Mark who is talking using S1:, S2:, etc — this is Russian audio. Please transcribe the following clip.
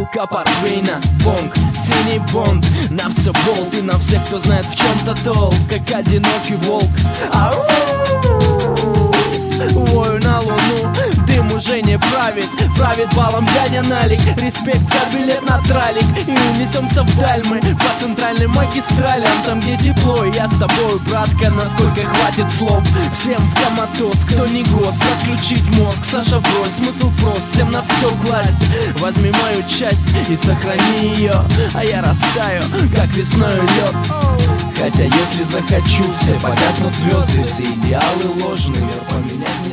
S1: бутылка портвейна, бонг, синий бонд. На все болт и на всех, кто знает в чем-то толк, как одинокий волк. Ау! Вою на луну, дым уже не правит. Правит балом дядя Налик. Респект за билет на тралик. И унесемся вдаль мы по центральным магистралям, там где тепло. И я с тобою, братка, насколько хватит слов. Всем в коматоз, кто не гос, отключить мозг. Саша, брось, смысл прост, всем на все власть. Возьми мою часть и сохрани ее, а я растаю, как весной лед. Хотя если захочу, все погаснут звезды, все идеалы ложные, поменять